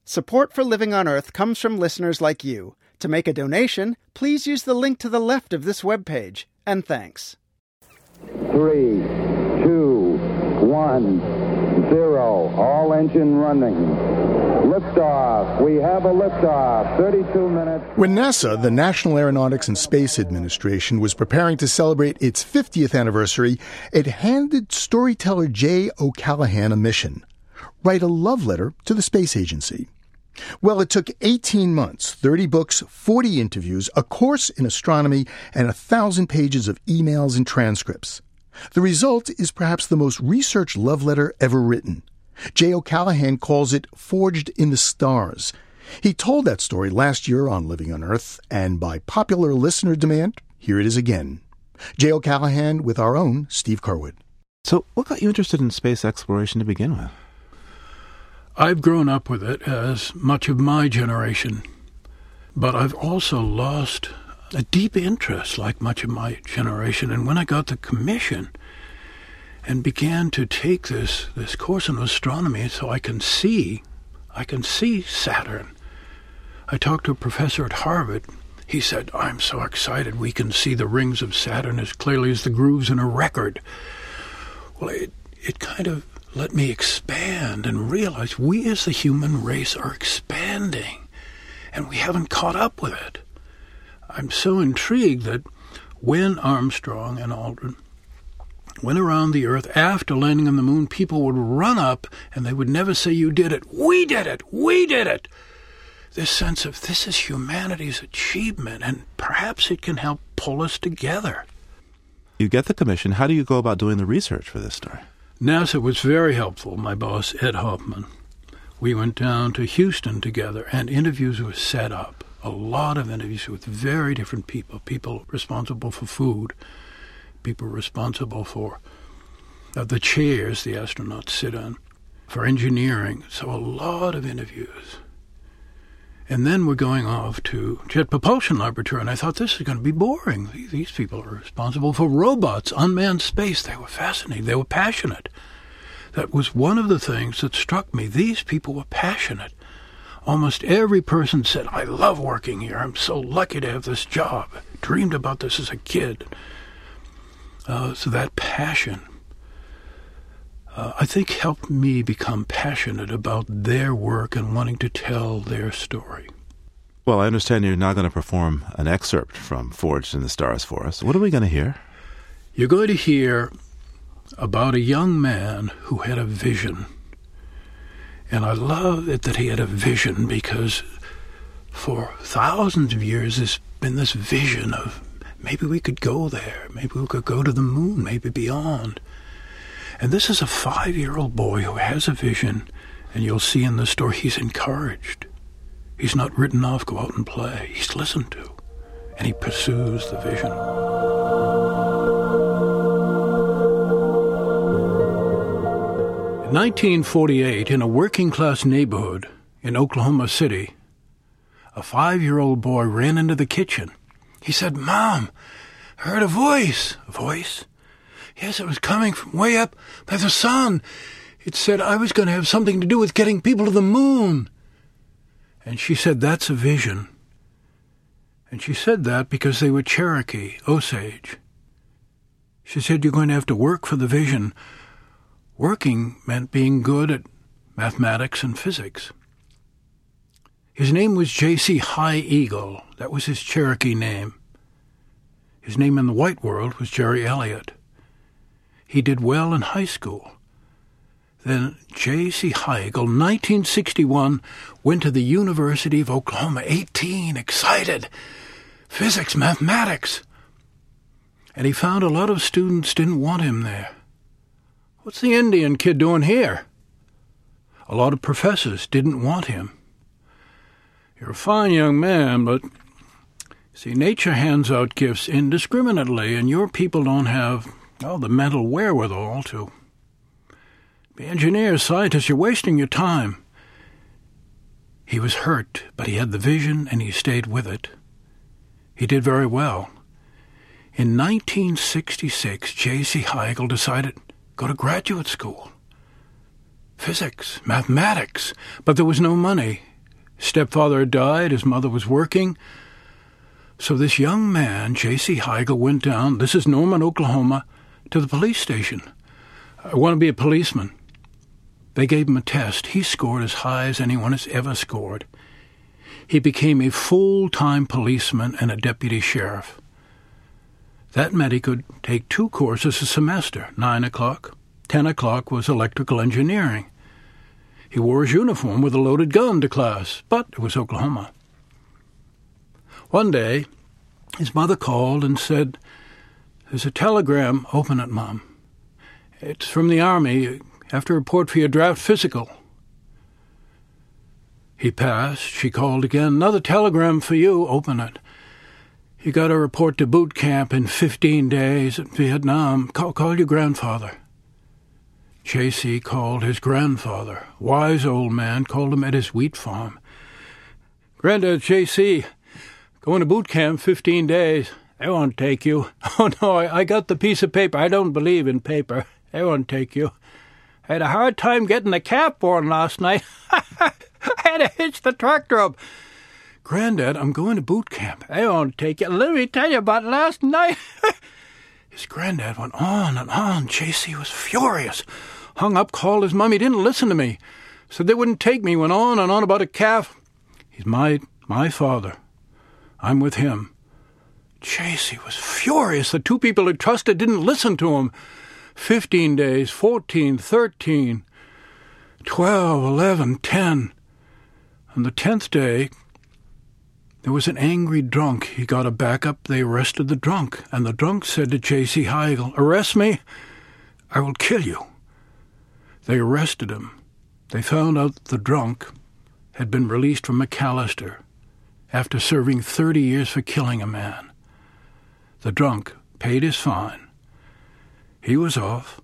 Support for Living on Earth comes from listeners like you. To make a donation, please use the link to the left of this webpage. And thanks. 3, 2, 1, 0. All engine running. Liftoff. We have a liftoff. 32 minutes. When NASA, the National Aeronautics and Space Administration, was preparing to celebrate its 50th anniversary, it handed storyteller Jay O'Callahan a mission: write a love letter to the space agency. Well, it took 18 months, 30 books, 40 interviews, a course in astronomy, and 1,000 pages of emails and transcripts. The result is perhaps the most researched love letter ever written. Jay O'Callahan calls it Forged in the Stars. He told that story last year on Living on Earth, and by popular listener demand, here it is again. Jay O'Callahan with our own Steve Curwood. So what got you interested in space exploration to begin with? I've grown up with it, as much of my generation, but I've also lost a deep interest, like much of my generation. And when I got the commission and began to take this course in astronomy so I can see Saturn, I talked to a professor at Harvard. He said, "I'm so excited we can see the rings of Saturn as clearly as the grooves in a record." Well, it kind of let me expand and realize we as the human race are expanding, and we haven't caught up with it. I'm so intrigued that when Armstrong and Aldrin went around the Earth after landing on the moon, people would run up and they would never say, "You did it, we did it, we did it." This sense of this is humanity's achievement, and perhaps it can help pull us together. You get the commission. How do you go about doing the research for this story? NASA was very helpful, my boss, Ed Hoffman. We went down to Houston together, and interviews were set up. A lot of interviews with very different people responsible for food, people responsible for the chairs the astronauts sit on, for engineering. So a lot of interviews. And then we're going off to Jet Propulsion Laboratory, and I thought, this is going to be boring. These people are responsible for robots, unmanned space. They were fascinating. They were passionate. That was one of the things that struck me. These people were passionate. Almost every person said, "I love working here. I'm so lucky to have this job. I dreamed about this as a kid." So that passion, I think, helped me become passionate about their work and wanting to tell their story. Well, I understand you're now going to perform an excerpt from Forged in the Stars for us. What are we going to hear? You're going to hear about a young man who had a vision. And I love it that he had a vision, because for thousands of years there's been this vision of maybe we could go there, maybe we could go to the moon, maybe beyond. And this is a 5-year-old boy who has a vision, and you'll see in the story he's encouraged. He's not written off, go out and play. He's listened to, and he pursues the vision. In 1948, in a working-class neighborhood in Oklahoma City, a 5-year-old boy ran into the kitchen. He said, "Mom, I heard a voice." "A voice?" "Yes, it was coming from way up by the sun. It said I was going to have something to do with getting people to the moon." And she said, "That's a vision." And she said that because they were Cherokee, Osage. She said, "You're going to have to work for the vision." Working meant being good at mathematics and physics. His name was J.C. High Eagle. That was his Cherokee name. His name in the white world was Jerry Elliott. He did well in high school. Then J.C. High Eagle, 1961, went to the University of Oklahoma, 18, excited. Physics, mathematics. And he found a lot of students didn't want him there. "What's the Indian kid doing here?" A lot of professors didn't want him. "You're a fine young man, but see, nature hands out gifts indiscriminately, and your people don't have the mental wherewithal to be engineers, scientists. You're wasting your time." He was hurt, but he had the vision, and he stayed with it. He did very well. In 1966, J.C. High Eagle decided go to graduate school. Physics, mathematics, but there was no money. Stepfather had died. His mother was working. So this young man, J.C. Heigl, went down, this is Norman, Oklahoma, to the police station. I want to be a policeman. They gave him a test. He scored as high as anyone has ever scored. He became a full-time policeman and a deputy sheriff. That meant he could take 2 courses a semester, 9 o'clock. 10 o'clock was electrical engineering. He wore his uniform with a loaded gun to class, but it was Oklahoma. One day, his mother called and said, "There's a telegram." "Open it, Mom." "It's from the Army. Have to report for your draft physical." He passed. She called again. "Another telegram for you." "Open it." "You got to report to boot camp in 15 days at Vietnam. Call your grandfather." J.C. called his grandfather. Wise old man, called him at his wheat farm. "Granddad, J.C., going to boot camp 15 days. They won't take you." "Oh, no, I got the piece of paper. I don't believe in paper. They won't take you. I had a hard time getting the cap on last night. I had to hitch the tractor up." "Granddad, I'm going to boot camp." "They won't take you. Let me tell you about last night." His granddad went on and on. J.C. was furious. Hung up, called his mom. He didn't listen to me. Said they wouldn't take me. Went on and on about a calf. "He's my father. I'm with him." J.C. was furious. The 2 people he trusted didn't listen to him. 15 days, 14, 13, 12, 11, 10. On the 10th day, there was an angry drunk. He got a backup. They arrested the drunk. And the drunk said to J.C. Heigl, "Arrest me, I will kill you." They arrested him. They found out the drunk had been released from McAllister after serving 30 years for killing a man. The drunk paid his fine. He was off.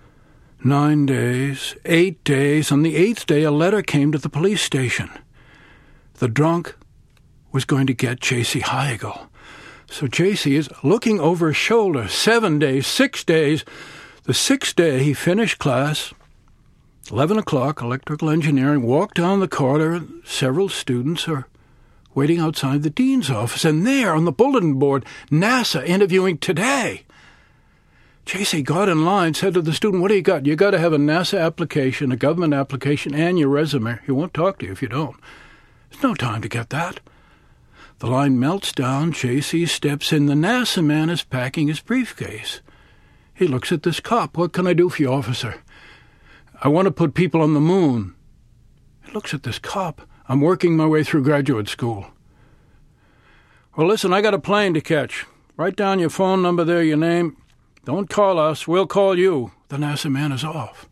9 days, 8 days. On the 8th day, a letter came to the police station. The drunk was going to get J.C. Heigl. So J.C. is looking over his shoulder. 7 days, 6 days. The 6th day, he finished class. 11 o'clock, electrical engineering, walked down the corridor, and several students are waiting outside the dean's office. And there, on the bulletin board, NASA interviewing today. J.C. got in line, said to the student, "What do you got?" "You got to have a NASA application, a government application, and your resume. He won't talk to you if you don't." There's no time to get that. The line melts down. J.C. steps in. The NASA man is packing his briefcase. He looks at this cop. "What can I do for you, officer?" "I want to put people on the moon." He looks at this cop. "I'm working my way through graduate school." "Well, listen, I got a plane to catch. Write down your phone number there, your name. Don't call us. We'll call you." The NASA man is off.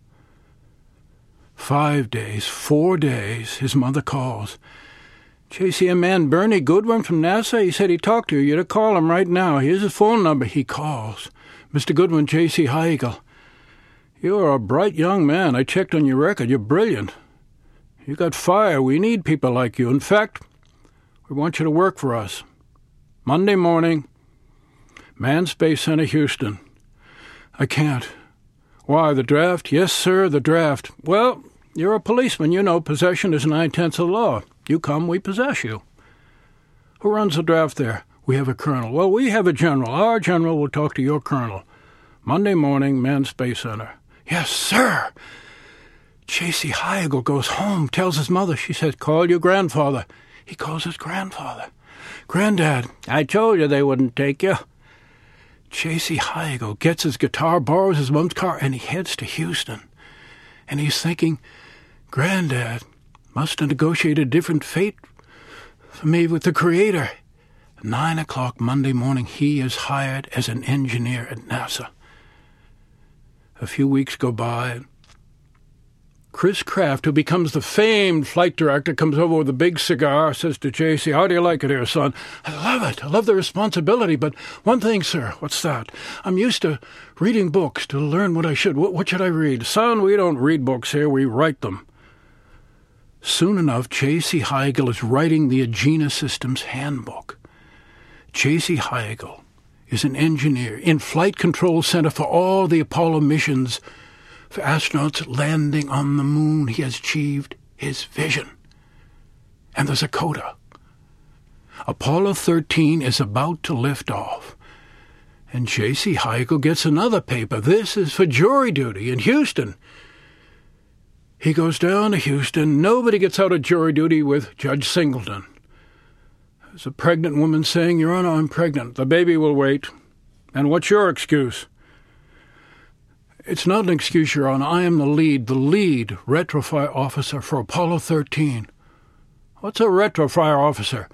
5 days, 4 days, his mother calls. "J.C., a man, Bernie Goodwin from NASA, he said he talked to you. You're to call him right now. Here's his phone number." He calls. "Mr. Goodwin, J.C. Heigl. You're a bright young man. I checked on your record. You're brilliant. You got fire. We need people like you. In fact, we want you to work for us. Monday morning, Manned Space Center, Houston." "I can't." "Why, the draft?" "Yes, sir, the draft." "Well, you're a policeman. You know possession is 9/10 of the law. You come, we possess you." "Who runs the draft there?" "We have a colonel." "Well, we have a general. Our general will talk to your colonel. Monday morning, Manned Space Center." "Yes, sir." J.C. Heigl goes home, tells his mother. She says, "Call your grandfather." He calls his grandfather. "Granddad, I told you they wouldn't take you." J.C. Heigl gets his guitar, borrows his mom's car, and he heads to Houston. And he's thinking, Granddad must have negotiated a different fate for me with the Creator. 9 o'clock Monday morning, he is hired as an engineer at NASA. A few weeks go by. Chris Kraft, who becomes the famed flight director, comes over with a big cigar, says to J.C., "How do you like it here, son?" "I love it. I love the responsibility. But one thing, sir." "What's that?" "I'm used to reading books to learn what I should. What should I read?" "Son, we don't read books here. We write them." Soon enough, J.C. Heigl is writing the Agena Systems Handbook. J.C. Heigl is an engineer in Flight Control Center for all the Apollo missions. For astronauts landing on the moon, he has achieved his vision. and there's a coda. Apollo 13 is about to lift off. And J.C. Heigl gets another paper. This is for jury duty in Houston. He goes down to Houston. Nobody gets out of jury duty with Judge Singleton. There's a pregnant woman saying, "Your Honor, I'm pregnant. The baby will wait. And what's your excuse?" "It's not an excuse, Your Honor. I am the lead retrofire officer for Apollo 13. "What's a retrofire officer?"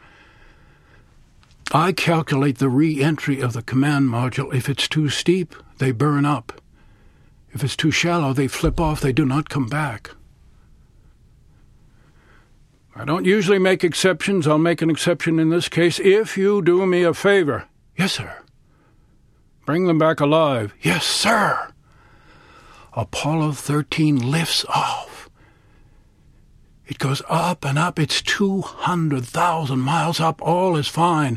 "I calculate the re-entry of the command module. If it's too steep, they burn up. If it's too shallow, they flip off. They do not come back." "I don't usually make exceptions. I'll make an exception in this case if you do me a favor." "Yes, sir." "Bring them back alive." "Yes, sir." Apollo 13 lifts off. It goes up and up. It's 200,000 miles up. All is fine.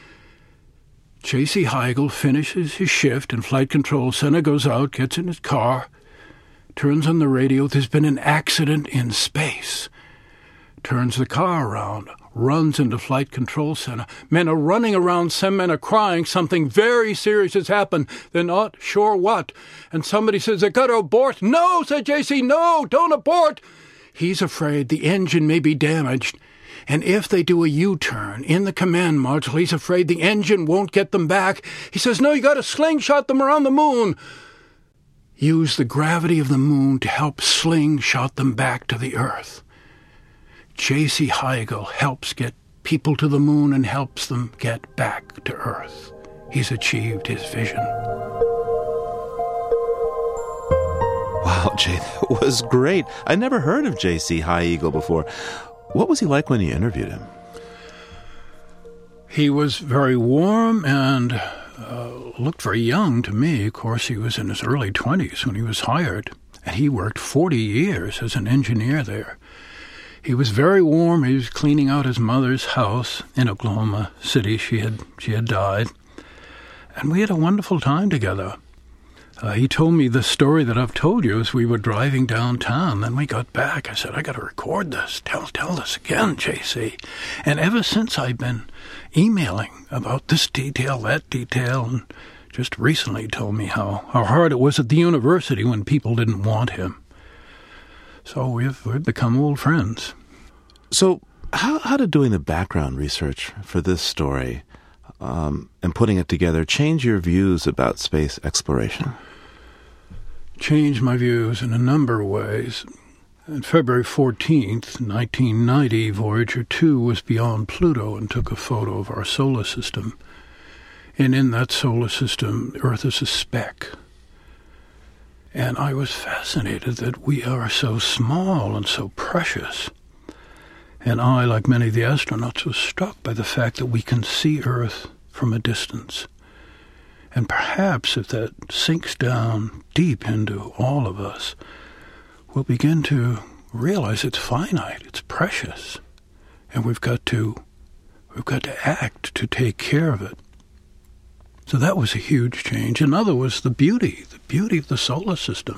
J.C. Heigl finishes his shift in Flight Control Center, goes out, gets in his car, turns on the radio. There's been an accident in space. Turns the car around, runs into Flight Control Center. Men are running around. Some men are crying. Something very serious has happened. They're not sure what. And somebody says, "They've got to abort." "No," said J.C., "no, don't abort." He's afraid the engine may be damaged. And if they do a U-turn in the command module, he's afraid the engine won't get them back. He says, "No, you got to slingshot them around the moon." Use the gravity of the moon to help slingshot them back to the Earth. J.C. Heigl helps get people to the moon and helps them get back to Earth. He's achieved his vision. Wow, Jay, that was great. I never heard of J.C. Heigl before. What was he like when you interviewed him? He was very warm and looked very young to me. Of course, he was in his early 20s when he was hired, and he worked 40 years as an engineer there. He was very warm. He was cleaning out his mother's house in Oklahoma City. She had died, and we had a wonderful time together. He told me the story that I've told you as we were driving downtown. Then we got back. I said, "I got to record this. Tell this again, J.C." And ever since I've been emailing about this detail, that detail, and just recently told me how hard it was at the university when people didn't want him. So we've become old friends. So how did doing the background research for this story and putting it together change your views about space exploration? Changed my views in a number of ways. On February 14th, 1990, Voyager 2 was beyond Pluto and took a photo of our solar system. And in that solar system, Earth is a speck. And I was fascinated that we are so small and so precious. And I, like many of the astronauts, was struck by the fact that we can see Earth from a distance. And perhaps if that sinks down deep into all of us, we'll begin to realize it's finite, it's precious, and we've got to act to take care of it. So that was a huge change. Another was the beauty of the solar system.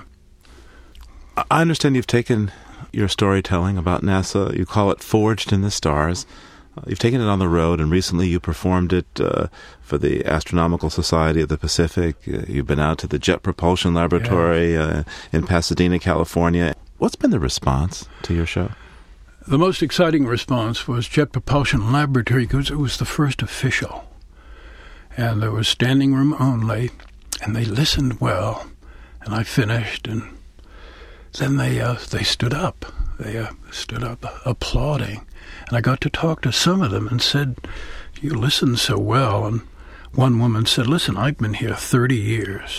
I understand you've taken your storytelling about NASA, you call it Forged in the Stars. You've taken it on the road, and recently you performed it for the Astronomical Society of the Pacific. You've been out to the Jet Propulsion Laboratory in Pasadena, California. What's been the response to your show? The most exciting response was Jet Propulsion Laboratory because it was the first official. And there was standing room only, and they listened well. And I finished, and then they stood up. They stood up applauding. And I got to talk to some of them and said, "You listened so well." And one woman said, "Listen, I've been here 30 years.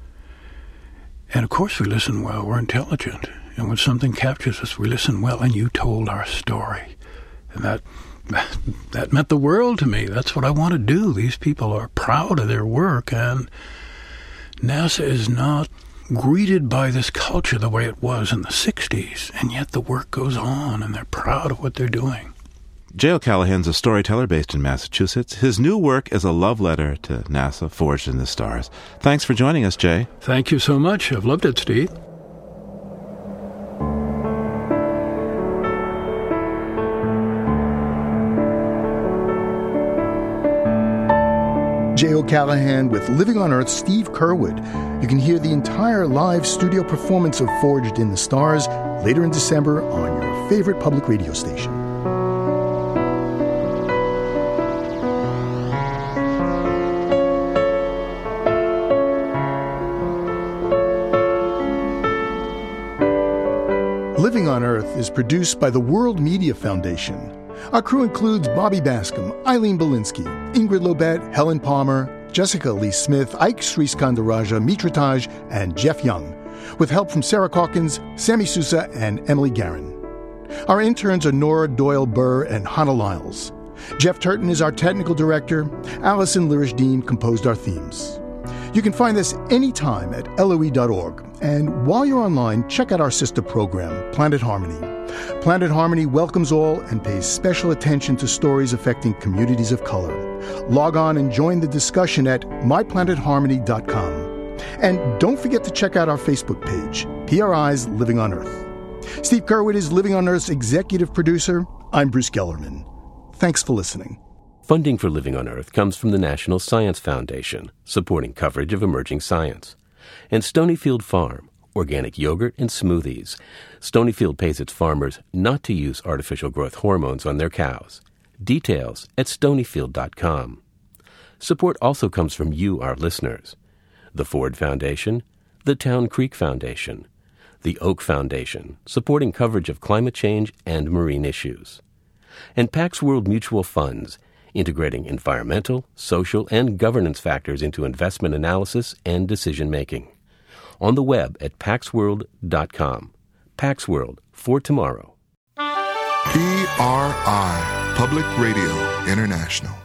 And of course we listen well. We're intelligent. And when something captures us, we listen well. And you told our story." And that meant the world to me. That's what I want to do. These people are proud of their work. And NASA is not greeted by this culture the way it was in the 60s. And yet the work goes on, and they're proud of what they're doing. Jay O'Callahan's a storyteller based in Massachusetts. His new work is a love letter to NASA, Forged in the Stars. Thanks for joining us, Jay. Thank you so much. I've loved it, Steve. O'Callaghan with Living on Earth's Steve Curwood. You can hear the entire live studio performance of Forged in the Stars later in December on your favorite public radio station. Living on Earth is produced by the World Media Foundation. Our crew includes Bobby Bascom, Eileen Belinsky, Ingrid Lobet, Helen Palmer, Jessica Lee Smith, Ike Sriskandarajah, Mitra Taj, and Jeff Young, with help from Sarah Calkins, Sammy Sousa, and Emily Guerin. Our interns are Nora Doyle-Burr and Hannah Lyles. Jeff Turton is our technical director. Allison Lirish-Dean composed our themes. You can find us anytime at LOE.org. And while you're online, check out our sister program, Planet Harmony. Planet Harmony welcomes all and pays special attention to stories affecting communities of color. Log on and join the discussion at myplanetharmony.com. And don't forget to check out our Facebook page, PRI's Living on Earth. Steve Curwood is Living on Earth's executive producer. I'm Bruce Gellerman. Thanks for listening. Funding for Living on Earth comes from the National Science Foundation, supporting coverage of emerging science, and Stonyfield Farm, organic yogurt and smoothies. Stonyfield pays its farmers not to use artificial growth hormones on their cows. Details at stonyfield.com. Support also comes from you, our listeners. The Ford Foundation, the Town Creek Foundation, the Oak Foundation, supporting coverage of climate change and marine issues, and Pax World Mutual Funds, integrating environmental, social, and governance factors into investment analysis and decision-making. On the web at paxworld.com. Pax World for tomorrow. PRI, Public Radio International.